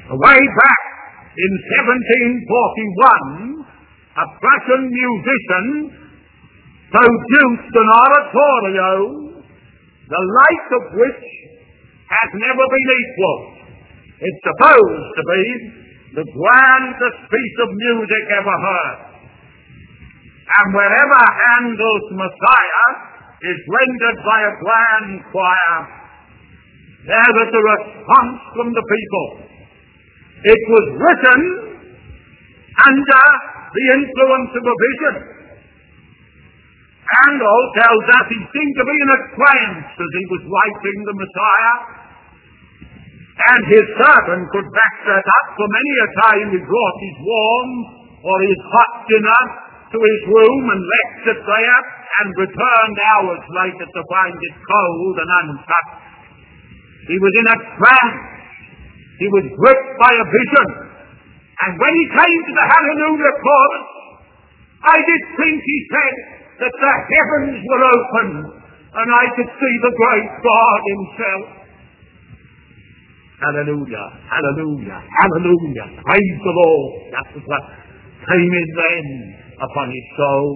Way back in 1741, a Prussian musician produced an oratorio, the like of which has never been equaled. It's supposed to be the grandest piece of music ever heard. And wherever Handel's Messiah is rendered by a grand choir, there is a response from the people. It was written under the influence of a vision. Handel tells us he seemed to be in a trance as he was writing the Messiah, and his servant could back that up, for many a time he brought his warm or his hot dinner to his room and left it there and returned hours later to find it cold and untouched. He was in a trance. He was gripped by a vision. And when he came to the Hallelujah chorus, I did think, he said, that the heavens were open and I could see the great God himself. Hallelujah, hallelujah, hallelujah. Praise the Lord. That was what came in then upon his soul.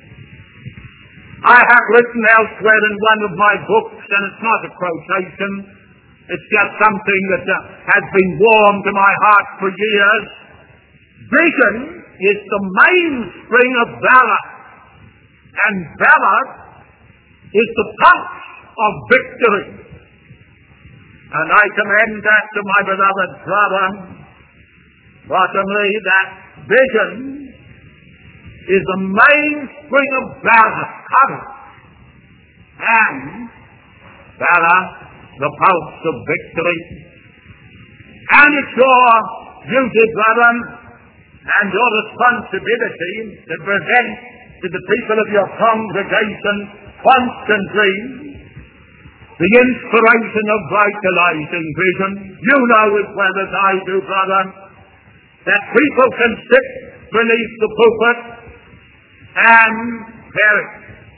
I have written elsewhere in one of my books, and it's not a quotation, it's just something that has been warm to my heart for years. Vision is the mainspring of valor, and valor is the pulse of victory. And I commend that to my beloved brother, bottomly, that vision is the mainspring of valor, courage, and valor, the pulse of victory. And it's your duty, brethren, and your responsibility to present to the people of your congregation constantly the inspiration of vitalizing vision. You know as well as I do, brother, that people can sit beneath the pulpit and perish.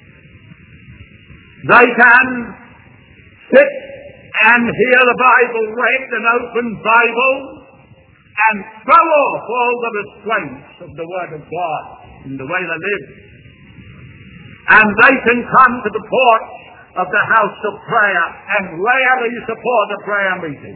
They can sit and hear the Bible read, an open Bible, and throw off all the restraints of the Word of God in the way they live. And they can come to the porch of the house of prayer and rarely support a prayer meeting.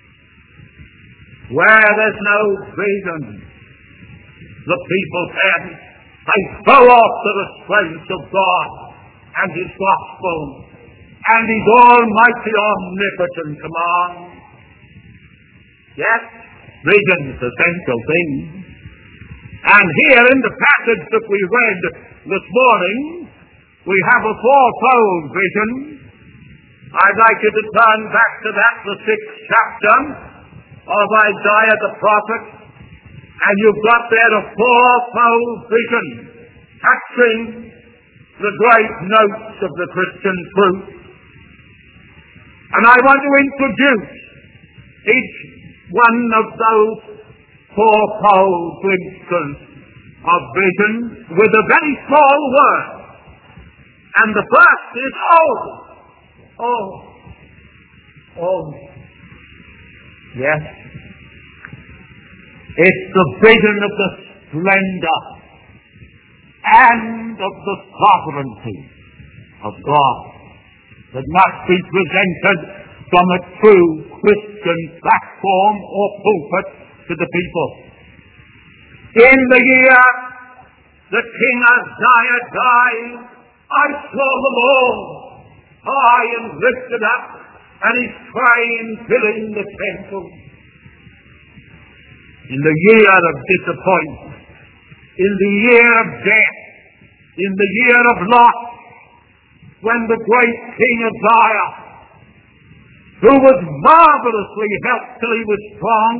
Where there's no vision, the people can. They throw off the restraints of God and His gospel and His almighty omnipotent command. Yes, vision's the central thing. And here in the passage that we read this morning, we have a fourfold vision. I'd like you to turn back to that, the 6th chapter of Isaiah the prophet, and you've got there a fourfold vision touching the great notes of the Christian truth. And I want to introduce each one of those fourfold glimpses of vision with a very small word. And the first is oh. Yes. It's the vision of the splendor and of the sovereignty of God that must be presented from a true Christian platform or pulpit to the people. In the year that King Uzziah died, I saw the Lord high and lifted up, and His train filling the temple. In the year of disappointment, in the year of death, in the year of loss, when the great King Uzziah, who was marvelously helped till he was strong,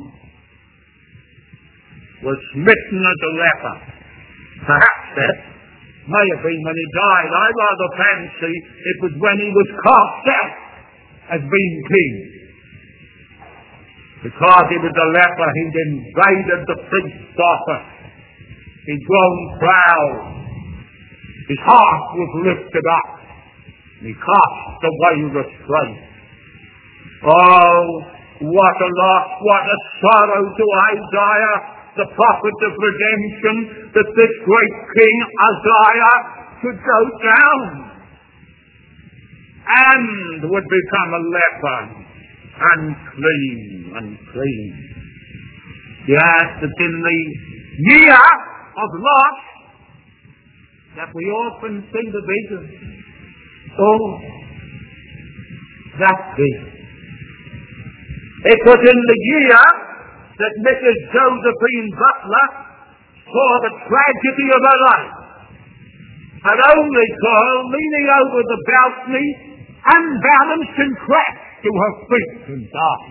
was smitten as a leper. Perhaps that may have been when he died. I rather fancy it was when he was cast out as being king. Because he was a leper, he'd invaded the priest's office. He'd grown proud. His heart was lifted up. He cast away restraint. Oh, what a loss, what a sorrow to Isaiah, the prophet of redemption, that this great King Uzziah should go down and would become a leper, unclean. Yes, it's in the year of loss that we often see the vision. Oh, that vision. It was in the year that Mrs. Josephine Butler saw the tragedy of her life. An only girl leaning over the balcony, unbalanced and crashed to her feet and died.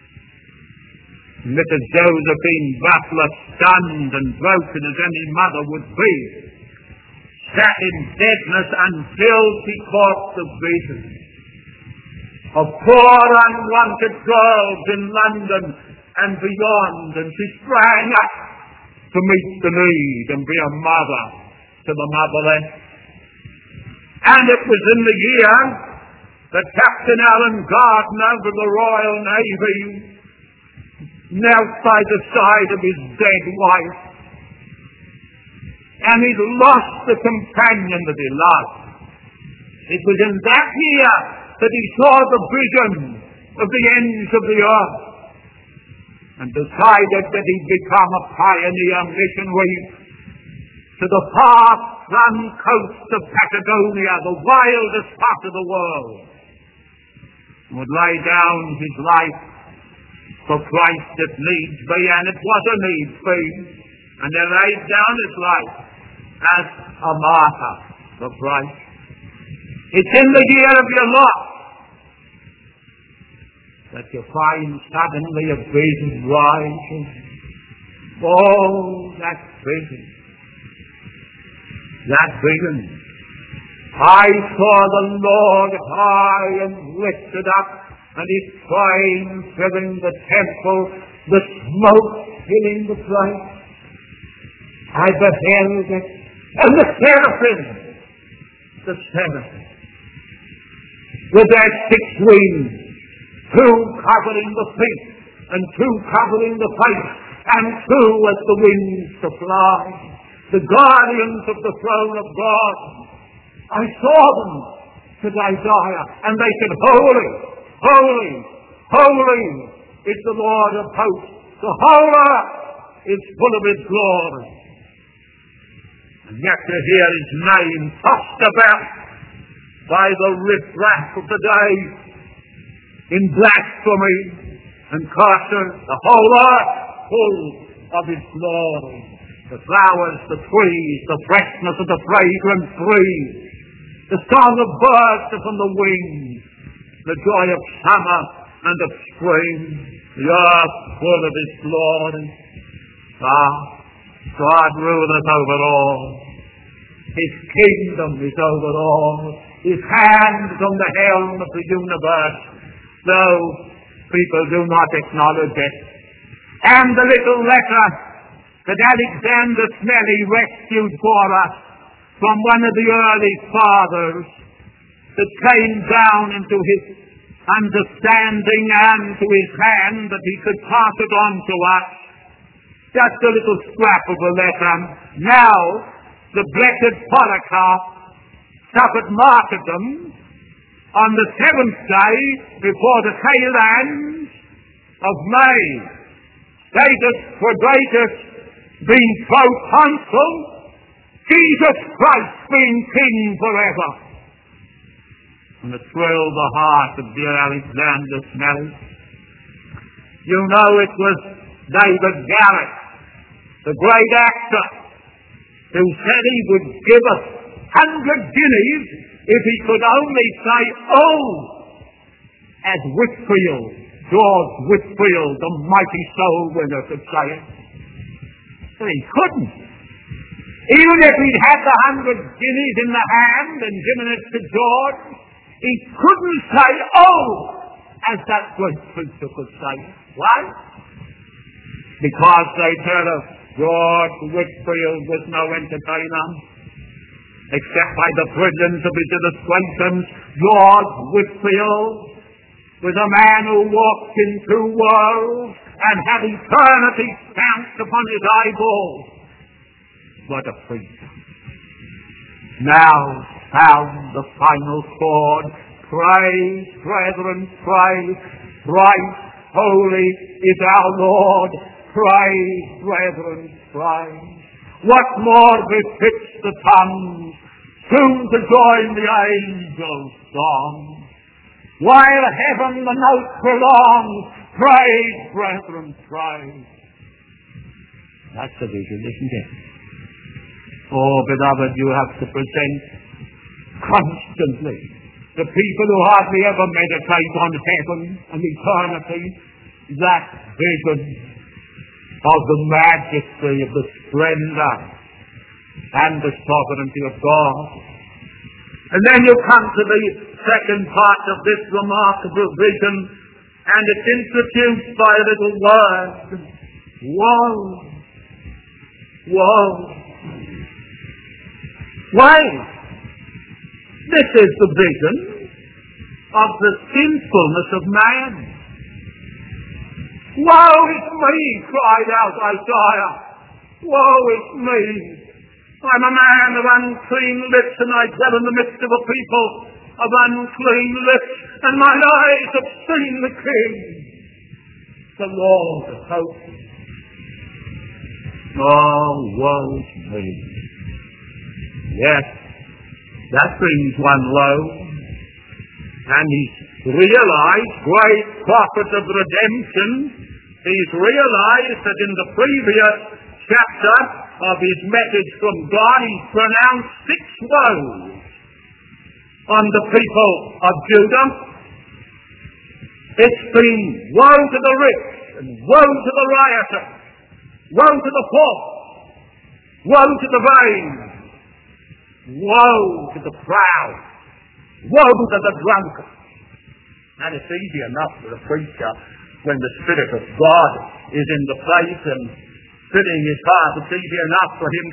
Mrs. Josephine Butler, stunned and broken as any mother would be, sat in deadness until she caught the vision of poor unwanted girls in London and beyond, and she sprang up to meet the need and be a mother to the motherless. And it was in the year that Captain Alan Gardner of the Royal Navy knelt by the side of his dead wife, and he lost the companion that he loved. It was in that year that he saw the vision of the ends of the earth and decided that he'd become a pioneer missionary to the far-flung coast of Patagonia, the wildest part of the world, and would lay down his life for Christ if needs be, and it was a need be, and he laid down his life as a martyr for Christ. It's in the year of your loss that you find suddenly a vision rising. Oh, that vision. That vision. I saw the Lord high and lifted up, and his train filling the temple, the smoke filling the place. I beheld it, and the seraphim, with their 6 wings, 2 covering the feet, and 2 covering the face, and 2 as the wings to fly, the guardians of the throne of God. I saw them, said Isaiah, and they said, Holy, holy, holy is the Lord of hosts. The whole earth is full of his glory. And yet to hear his name tossed about by the riffraff of the day in blasphemy and curses, the whole earth full of his glory. The flowers, the trees, the freshness of the fragrant breeze, the song of birds from the wings, the joy of summer and of spring, the earth full of his glory. God ruleth over all. His kingdom is over all. His hand is on the helm of the universe, though people do not acknowledge it. And the little letter that Alexander Smelly rescued for us from one of the early fathers, that came down into his understanding and to his hand, that he could pass it on to us. Just a little scrap of a letter. Now, the blessed Polycarp suffered martyrdom on the 7th day before the tail end of May. Status Quadratus being proconsul, Jesus Christ being king forever. And it thrilled the heart of dear Alexander Smelly. You know, it was David Garrett, the great actor, who said he would give us 100 guineas if he could only say, oh, as Whitfield, George Whitfield, the mighty soul winner, could say it. But he couldn't. Even if he'd had the 100 guineas in the hand and given it to George, he couldn't say, oh, as that great preacher could say. Why? Because they tell us George Whitfield was no entertainer, except by the brilliance of his illustrations. George Whitfield was a man who walked in two worlds and had eternity stamped upon his eyeballs. What a preacher. Now sound the final chord. Pray, brethren, pray. Thrice holy is our Lord. Pray, brethren, pray. What more befits the tongue soon to join the angels' song? While heaven the note prolongs, pray, brethren, pray. That's the vision, isn't it? Oh, beloved, you have to present constantly the people who hardly ever meditate on heaven and eternity that vision of the majesty, of the splendor and the sovereignty of God. And then you come to the second part of this remarkable vision, and it's introduced by a little word. Woe! Woe! Why? This is the vision of the sinfulness of man. Woe is me, cried out Isaiah. Woe is me. I'm a man of unclean lips, and I dwell in the midst of a people of unclean lips, and mine eyes have seen the King, the Lord of hosts. Oh, woe is me. Yes, that brings one low. And he's realized, great prophet of redemption, he's realized that in the previous chapter of his message from God, he's pronounced 6 woes on the people of Judah. It's been woe to the rich, and woe to the rioter, woe to the poor, woe to the vain, woe to the proud, woe to the drunkard. And it's easy enough for a preacher when the Spirit of God is in the place and filling his heart. It's easy enough for him